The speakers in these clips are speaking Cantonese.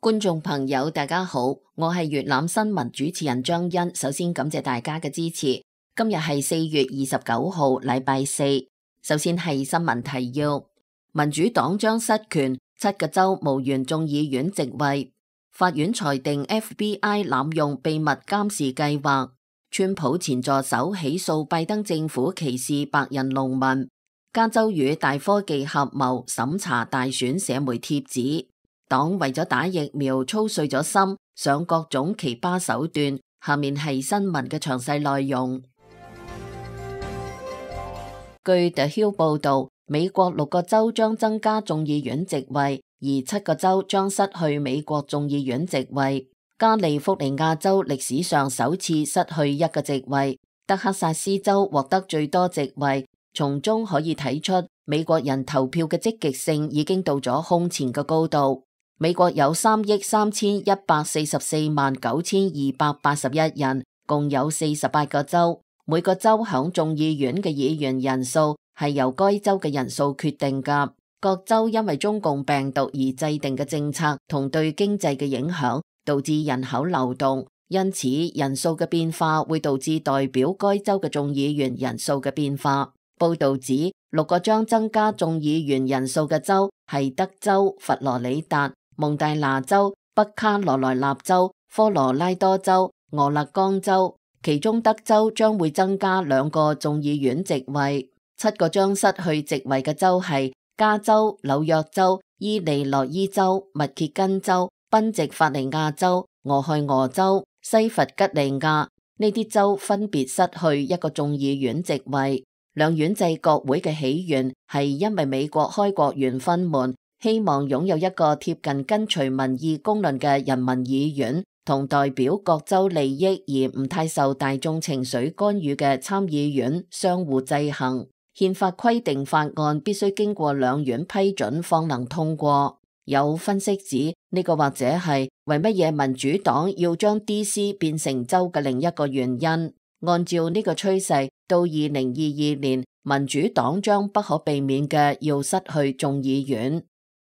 觀眾朋友大家好，我係粵覽新聞主持人張欣。首先感謝大家嘅支持。今日係4月29號，禮拜四。首先係新聞提要：民主黨將失權，7個州無緣眾議院席位。法院裁定 FBI 濫用秘密監視計劃。川普前助手起訴拜登政府歧視白人農民。加州與大科技合謀審查大選社媒貼紙。黨為咗打疫苗操碎咗心，上各種奇葩手段。下面係新聞嘅詳細內容。據 The Hill 報道，美國6個州將增加眾議院席位，而7個州將失去美國眾議院席位。加利福尼亞州歷史上首次失去一個席位，德克薩斯州獲得最多席位。從中可以睇出，美國人投票嘅積極性已經到咗空前嘅高度。美國有331449281人，共有48個州，每個州響眾議院嘅議員人數係由該州嘅人數決定㗎。各州因為中共病毒而制定嘅政策同對經濟嘅影響，導致人口流動，因此人數嘅變化會導致代表該州嘅眾議員人數嘅變化。報道指，6個將增加眾議員人數嘅州係德州、佛羅里達、蒙大拿州、北卡羅來納州、科羅拉多州、俄勒岡州，其中德州將會增加2個眾議院席位。7個將失去席位嘅州係加州、紐約州、伊利諾伊州、密歇根州、賓夕法尼亞州、俄亥俄州、西弗吉利亞。呢啲州分別失去一個眾議院席位。兩院制國會嘅起源係因為美國開國元勳們希望擁有一個貼近跟隨民意公論嘅人民議院，同代表各州利益而唔太受大眾情緒干預嘅參議院相互制衡。憲法規定法案必須經過兩院批准方能通過。有分析指，呢個或者係為乜嘢民主黨要將 DC 變成州嘅另一個原因。按照呢個趨勢，到2022年，民主黨將不可避免嘅要失去眾議院。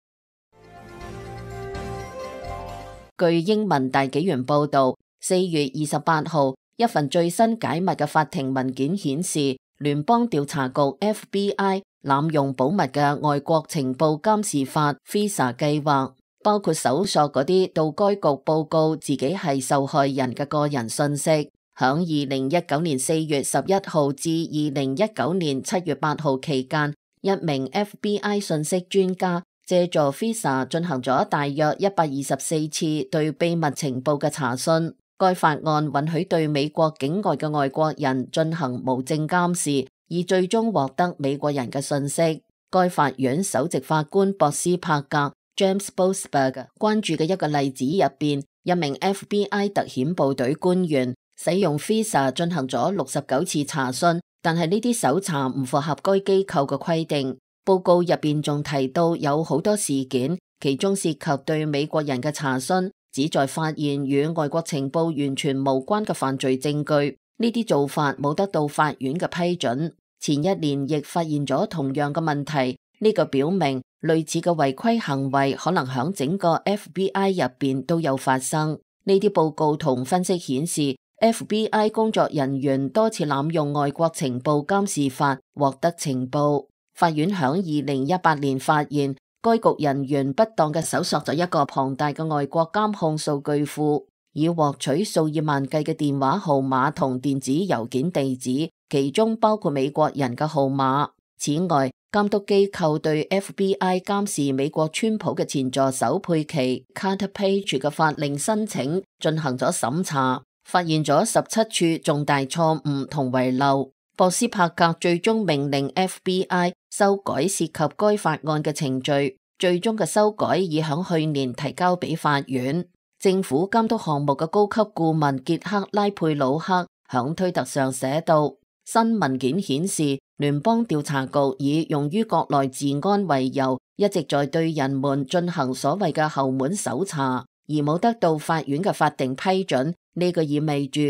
據英文大紀元報道，4月28號，一份最新解密嘅法庭文件顯示，聯邦調查局 FBI 濫用保密嘅外國情報監視法 FISA 計劃，包括搜索嗰啲到該局報告自己係受害人嘅個人信息。響2019年4月11號至2019年7月8號期間，一名 FBI 信息專家借助 FISA 進行咗大約124次對秘密情報嘅查詢。該法案允許對美國境外嘅外國人進行無證監視，而最終獲得美國人嘅信息。該法院首席法官博斯帕格 James Boasberg 關注嘅一個例子入邊，一名 FBI 特遣部隊官員使用 FISA 進行咗69次查詢，但係呢啲搜查唔符合該機構嘅規定。報告入邊仲提到有好多事件，其中涉及對美國人嘅查詢，旨在發現與外國情報完全無關嘅犯罪證據。呢啲做法冇得到法院嘅批准。前一年亦發現咗同樣嘅問題，呢個表明類似嘅違規行為可能響整個 FBI 入邊都有發生。呢啲報告同分析顯示，FBI 工作人員多次濫用外國情報監視法獲得情報。法院響2018年發現，該局人員不當嘅搜索咗一個龐大嘅外國監控數據庫，以獲取數以萬計嘅電話號碼同電子郵件地址，其中包括美國人嘅號碼。此外，監督機構對 FBI 監視美國川普嘅前助手佩奇 Carter Page 嘅法令申請進行咗審查，發現咗17處重大錯誤同遺漏。博斯帕格最終命令 FBI 修改涉及該法案嘅程序，最終嘅修改已響去年提交俾法院。政府監督項目嘅高級顧問傑克拉佩魯克響推特上寫道，新文件顯示，聯邦調查局以用於國內治安為由，一直在對人們進行所謂嘅後門搜查，而冇得到法院嘅法定批准。呢個意味住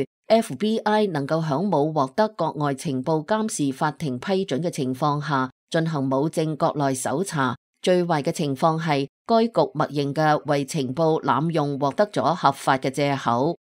FBI 能夠響冇獲得國外情報監視法庭批准嘅情況下，進行無證國內搜查， 最壞嘅情況係該局默認嘅為情報濫用獲得咗合法嘅藉口。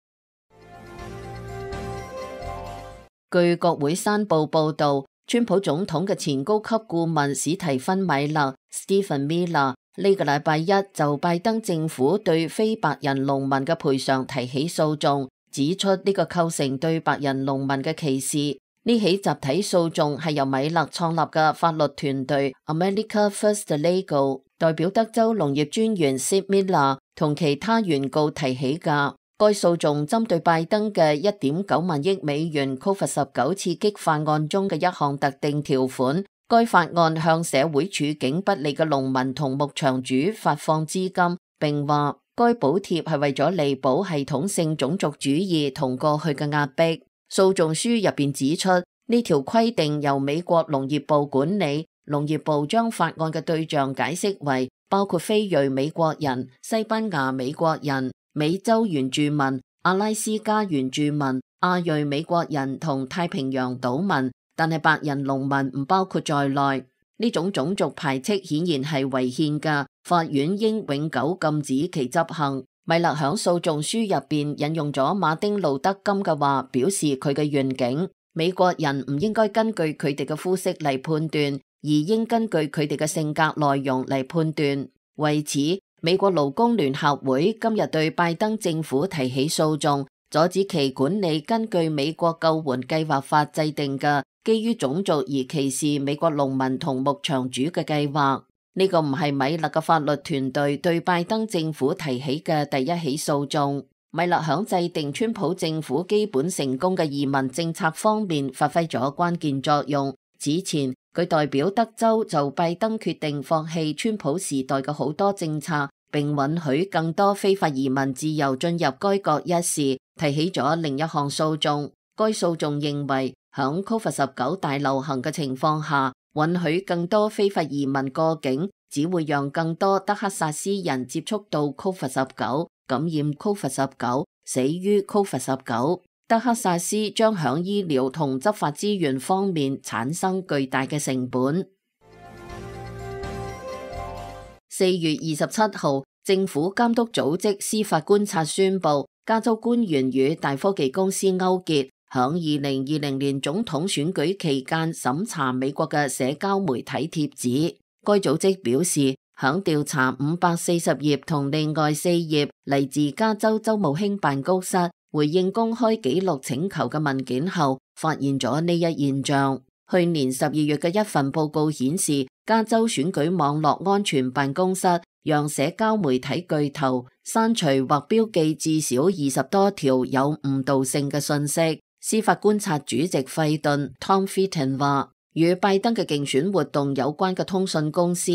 據國會山報報導，川普總統嘅前高級顧問史提芬米勒 （Stephen Miller） 呢個禮拜一就拜登政府對非白人農民嘅賠償提起訴訟，指出呢個構成對白人農民嘅歧視。呢起集體訴訟係由米勒創立嘅法律團隊 America First Legal 代表德州農業專員 Sid Miller 同其他原告提起㗎。該訴訟針對拜登嘅1.9萬億美元 COVID-19 刺激法案中嘅一項特定條款。該法案向社會處境不利嘅農民同牧場主發放資金，並話該補貼係為咗彌補系統性種族主義同過去嘅壓迫。訴訟書入邊指出，呢條規定由美國農業部管理，農業部將法案嘅對象解釋為包括非裔美國人、西班牙美國人、美洲原住民、阿拉斯加原住民、亞裔美國人同太平洋島民，但係白人農民唔包括在內。呢種種族排斥顯然係違憲嘅，法院應永久禁止其執行。米勒響訴訟書入邊引用咗馬丁路德金嘅話，表示佢嘅願景：美國人唔應該根據佢哋嘅膚色嚟判斷，而應根據佢哋嘅性格內容嚟判斷。為此，美國勞工聯合會今日對拜登政府提起訴訟，阻止其管理根據美國救援計劃法制定嘅基於種族而歧視美國農民同牧場主嘅計劃。呢個唔係米勒嘅法律團隊對拜登政府提起嘅第一起訴訟。米勒響制定川普政府基本成功嘅移民政策方面發揮咗關鍵作用。此前，佢代表德州就拜登決定放棄川普時代嘅好多政策，並允許更多非法移民自由進入該國一事，提起咗另一項訴訟。該訴訟認為，響 COVID-19 大流行嘅情況下，允許更多非法移民過境，只會讓更多德克薩斯人接觸到 COVID-19， 感染 COVID-19， 死於 COVID-19。德克薩斯將響醫療同執法資源方面產生巨大嘅成本。4月27號，政府監督組織司法觀察宣布，加州官員與大科技公司勾結，響2020年總統選舉期間審查美國嘅社交媒體貼紙。該組織表示，響調查540頁同另外4頁嚟自加州州務卿辦公室回應公開記錄請求嘅文件後，發現咗呢一現象。去年12月嘅一份報告顯示，加州選舉網絡安全辦公室讓社交媒體巨頭刪除或標記至少20多條有誤導性嘅信息。司法觀察主席費頓 Tom Fitton 話，與拜登嘅競選活動有關嘅通訊公司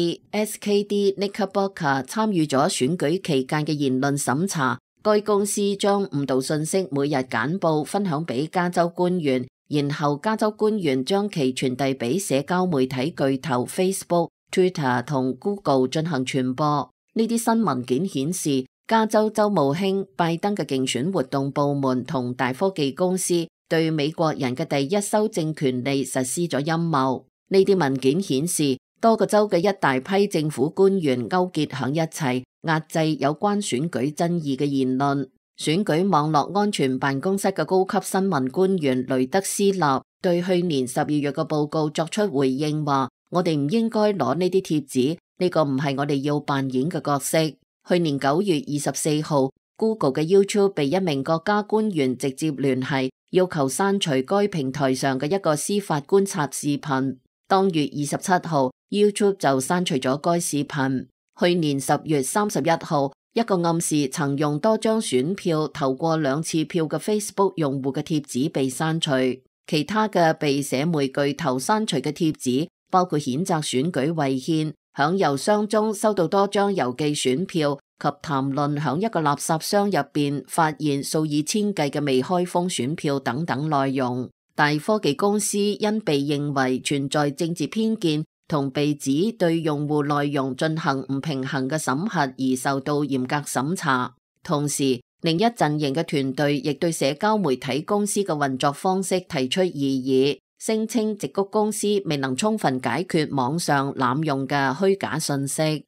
SKD Knickerbocker 參與咗選舉期間嘅言論審查。該公司將誤導信息每日簡報分享俾加州官員，然後加州官員將其傳遞俾社交媒體巨頭 Facebook、Twitter 同 Google 進行傳播。呢啲新文件顯示，加州州務卿拜登嘅競選活動部門同大科技公司對美國人嘅第一修正權利實施咗陰謀。呢啲文件顯示，多個州嘅一大批政府官員勾結響一齊，壓制有關選舉爭議嘅言論。選舉網絡安全辦公室嘅高級新聞官員雷德斯納對去年12月嘅報告作出回應，話：我哋唔應該攞呢啲貼紙，呢個唔係我哋要扮演嘅角色。去年9月24號，Google 嘅 YouTube 被一名國家官員直接聯繫，要求刪除該平台上嘅一個司法觀察視頻。當月27號，YouTube 就刪除咗該視頻。去年10月31號，一個暗示曾用多張選票投過2次票嘅 Facebook 用戶嘅貼紙被刪除。其他嘅被社媒巨頭刪除嘅貼紙包括譴責選舉違憲、響郵箱中收到多張郵寄選票及談論響一個垃圾箱入邊發現數以千計嘅未開封選票等等內容。大科技公司因被認為存在政治偏見同被指對用戶內容進行唔平衡嘅審核而受到嚴格審查。同時，另一陣營嘅團隊亦對社交媒體公司嘅運作方式提出異議。 聲稱矽谷公司未能充分解決網上濫用嘅虛假信息。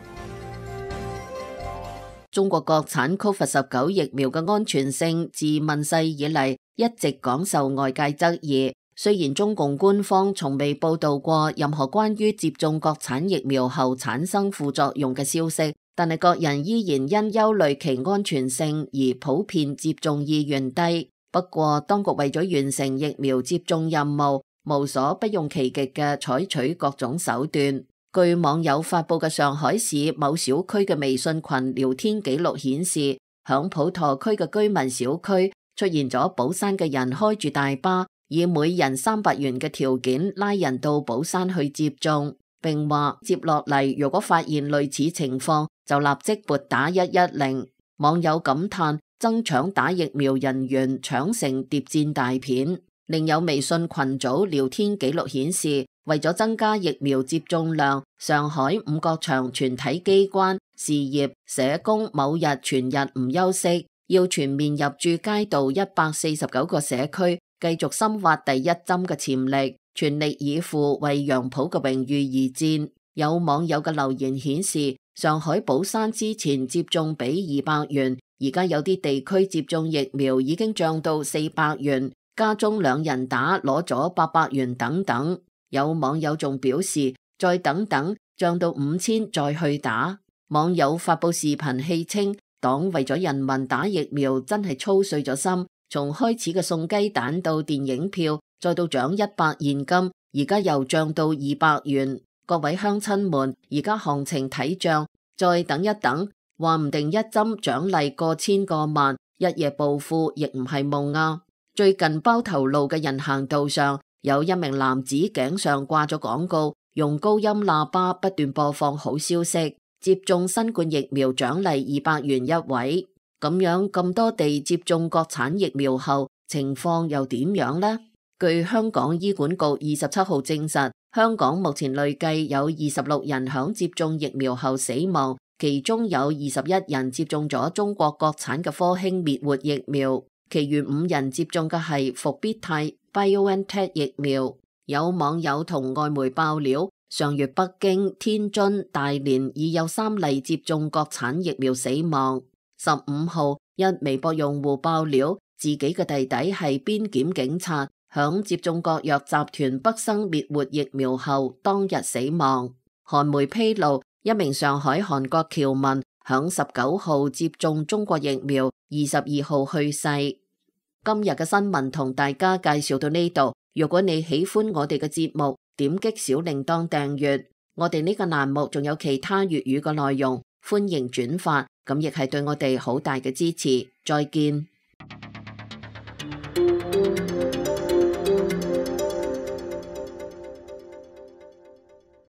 中國國產 COVID-19 疫苗嘅安全性自問世以嚟一直廣受外界質疑。雖然中共官方從未報道過任何關於接種國產疫苗後產生副作用嘅消息，但係各人依然因憂慮其安全性而普遍接種意願低。不過，當局為咗完成疫苗接種任務，無所不用其極嘅採取各種手段。據網友發佈嘅上海市某小區嘅微信群聊天記錄顯示，響普陀區嘅居民小區出現咗寶山嘅人開住大巴，以每人300元嘅條件拉人到寶山去接種，並話接落嚟如果發現類似情況就立即撥打110。網友感嘆爭搶打疫苗人員搶成諜戰大片。另有微信群組聊天記錄顯示，為咗增加疫苗接種量，上海五角場全體機關、事業、社工某日全日唔休息，要全面入駐街道149個社區，繼續深挖第一針嘅潛力，全力以赴為楊浦嘅榮譽而戰。有網友嘅留言顯示，上海寶山之前接種俾200元，而家有啲地區接種疫苗已經漲到400元，家中2人打攞咗800元等等。有網友仲表示，再等等，漲到5000再去打。網友發佈視頻戲稱，黨為咗人民打疫苗真係操碎咗心，從開始嘅送雞蛋到電影票，再到漲100現金，而家又漲到200元。各位鄉親們，而家行情睇漲，再等一等，話唔定一針獎勵過千過萬，一夜暴富亦唔係夢啊！最近包頭路嘅人行道上，有一名男子頸上掛咗廣告，用高音喇叭不斷播放好消息，接種新冠疫苗獎勵200元一位。咁樣咁多地接種國產疫苗後，情況又點樣呢？據香港醫管局27號證實，香港目前累計有26人響接種疫苗後死亡，其中有21人接種咗中國國產嘅科興滅活疫苗，其餘5人接種嘅係復必泰 BioNTech 疫苗。有網友同外媒爆料，上月北京、天津、大連已有3例接種國產疫苗死亡。15號，一微博用戶爆料，自己嘅弟弟係邊檢警察，響接種國藥集團北生滅活疫苗後當日死亡。韓媒披露，一名上海韓國僑民響19號接種中國疫苗，22號去世。今日嘅新聞同大家介紹到呢度。如果你喜歡我哋嘅節目，點擊小鈴鐺訂閱。我哋呢個欄目仲有其他粵語嘅內容，歡迎轉發，咁亦係對我哋好大嘅支持。再見。